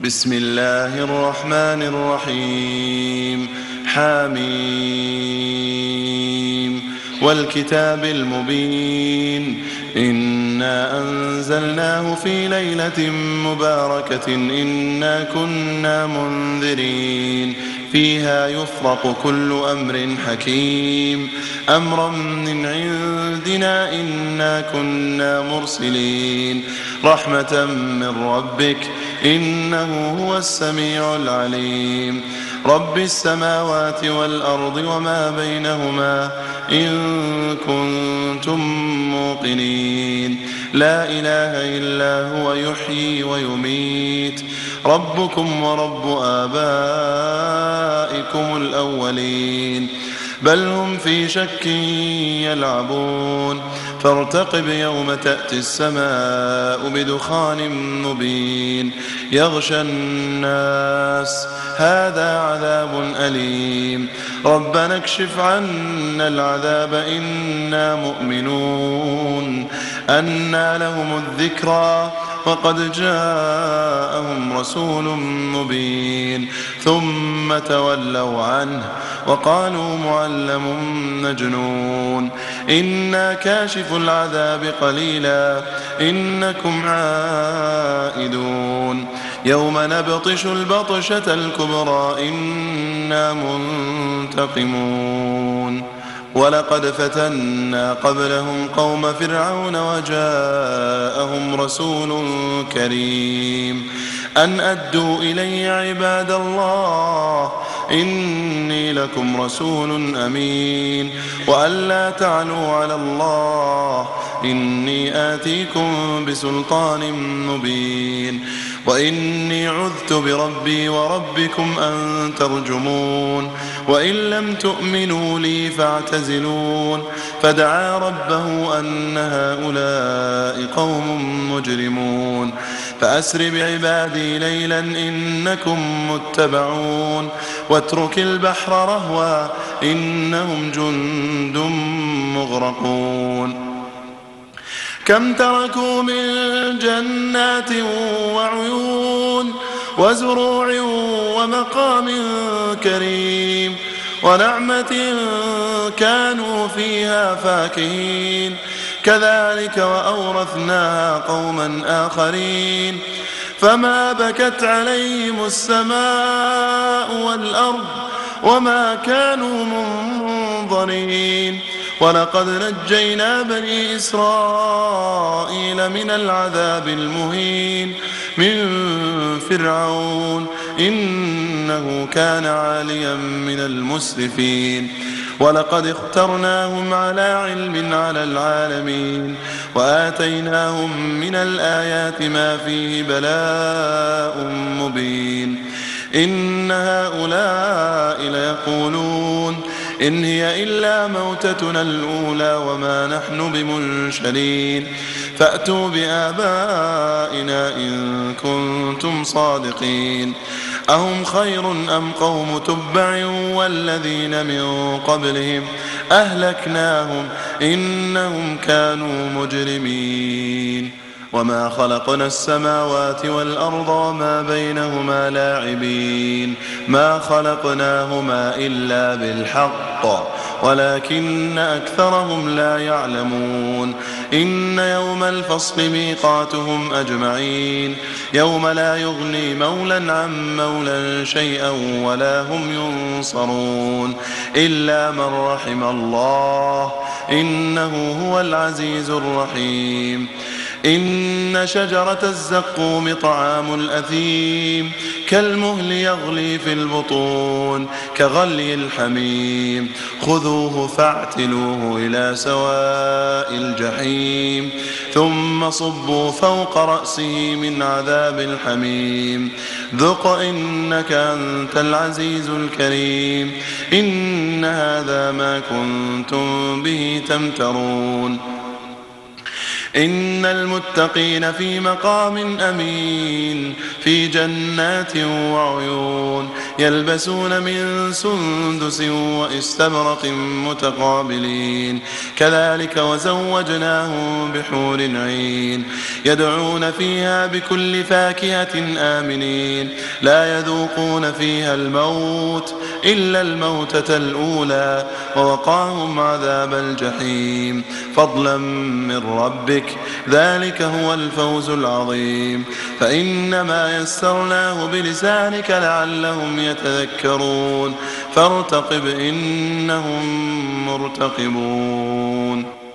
بسم الله الرحمن الرحيم. حميم والكتاب المبين. إنا أنزلناه في ليلة مباركة إنا كنا منذرين فيها يفرق كل أمر حكيم أمرا من عندنا إنا كنا مرسلين رحمة من ربك إنه هو السميع العليم. رب السماوات والأرض وما بينهما إن كنتم موقنين لا إله إلا هو يحيي ويميت ربكم ورب آبائكم الأولين بل هم في شك يلعبون فارتقب يوم تأتي السماء بدخان مبين يغشى الناس هذا عذاب أليم ربنا اكشف عنا العذاب إنا مؤمنون أنى لهم الذكرى وقد جاءهم رسول مبين ثم تولوا عنه وقالوا معلم مجنون إنا كاشف العذاب قليلا إنكم عائدون يوم نبطش البطشة الكبرى إنا منتقمون ولقد فتنا قبلهم قوم فرعون وجاءهم رسول كريم أن أدوا إلي عباد الله إني لكم رسول أمين وأن لا تعلوا على الله إني آتيكم بسلطان مبين وإني عذت بربي وربكم أن ترجمون وإن لم تؤمنوا لي فاعتزلون فدعا ربه أن هؤلاء قوم مجرمون فأسر بعبادي ليلا إنكم متبعون واترك البحر رهوا إنهم جند مغرقون كم تركوا من جنات وعيون وزروع ومقام كريم ونعمة كانوا فيها فاكهين كذلك وأورثناها قوما آخرين فما بكت عليهم السماء والأرض وما كانوا منظرين ولقد نجينا بني إسرائيل من العذاب المهين من فرعون إنه كان عاليا من المسرفين ولقد اخترناهم على علم على العالمين وآتيناهم من الآيات ما فيه بلاء مبين إن هؤلاء ليقولون إن هي إلا موتتنا الأولى وما نحن بمنشرين فأتوا بآبائنا إن كنتم صادقين أهم خير أم قوم تبع والذين من قبلهم أهلكناهم إنهم كانوا مجرمين وما خلقنا السماوات والأرض وما بينهما لاعبين ما خلقناهما إلا بالحق ولكن أكثرهم لا يعلمون إن يوم الفصل ميقاتهم أجمعين يوم لا يغني مولى عن مولى شيئا ولا هم ينصرون إلا من رحم الله إنه هو العزيز الرحيم إن شجرة الزقوم طعام الأثيم كالمهل يغلي في البطون كغلي الحميم خذوه فاعتلوه إلى سواء الجحيم ثم صبوا فوق رأسه من عذاب الحميم ذق إنك أنت العزيز الكريم إن هذا ما كنتم به تمترون إن المتقين في مقام أمين في جنات وعيون يلبسون من سندس وإستبرق متقابلين كذلك وزوجناهم بحور عين يدعون فيها بكل فاكهة آمنين لا يذوقون فيها الموت إلا الموتة الأولى ووقاهم عذاب الجحيم فضلا من ربك ذلك هو الفوز العظيم فإنما يسرناه بلسانك لعلهم يتذكرون فارتقب إنهم مرتقبون